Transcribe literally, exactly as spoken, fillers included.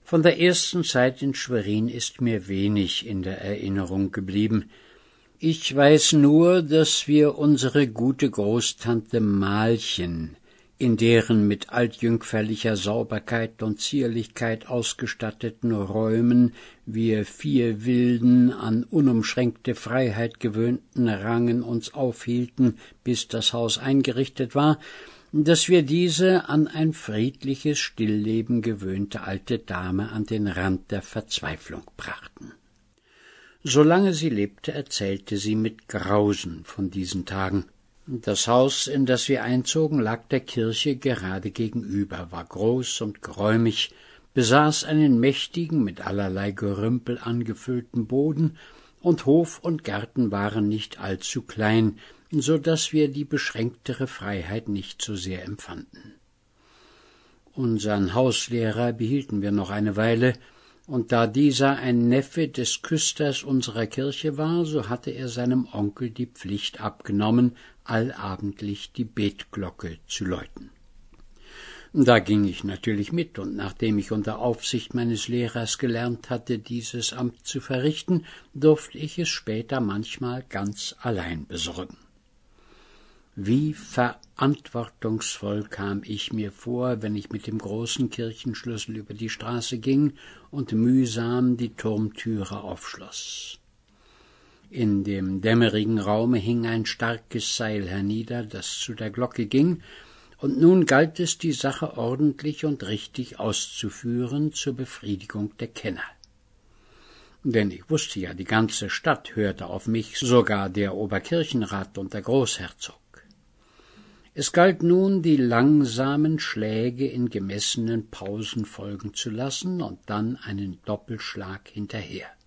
Von der ersten Zeit in Schwerin ist mir wenig in der Erinnerung geblieben. Ich weiß nur, dass wir unsere gute Großtante Malchen, in deren mit altjüngferlicher Sauberkeit und Zierlichkeit ausgestatteten Räumen wir vier wilden, an unumschränkte Freiheit gewöhnten Rangen uns aufhielten, bis das Haus eingerichtet war, dass wir diese an ein friedliches Stillleben gewöhnte alte Dame an den Rand der Verzweiflung brachten. Solange sie lebte, erzählte sie mit Grausen von diesen Tagen. Das Haus, in das wir einzogen, lag der Kirche gerade gegenüber, war groß und geräumig, besaß einen mächtigen, mit allerlei Gerümpel angefüllten Boden, und Hof und Garten waren nicht allzu klein, so daß wir die beschränktere Freiheit nicht so sehr empfanden. Unseren Hauslehrer behielten wir noch eine Weile, und da dieser ein Neffe des Küsters unserer Kirche war, so hatte er seinem Onkel die Pflicht abgenommen, allabendlich die Betglocke zu läuten. Da ging ich natürlich mit, und nachdem ich unter Aufsicht meines Lehrers gelernt hatte, dieses Amt zu verrichten, durfte ich es später manchmal ganz allein besorgen. Wie verantwortungsvoll kam ich mir vor, wenn ich mit dem großen Kirchenschlüssel über die Straße ging und mühsam die Turmtüre aufschloss. In dem dämmerigen Raume hing ein starkes Seil hernieder, das zu der Glocke ging, und nun galt es, die Sache ordentlich und richtig auszuführen zur Befriedigung der Kenner. Denn ich wusste ja, die ganze Stadt hörte auf mich, sogar der Oberkirchenrat und der Großherzog. Es galt nun, die langsamen Schläge in gemessenen Pausen folgen zu lassen und dann einen Doppelschlag hinterher.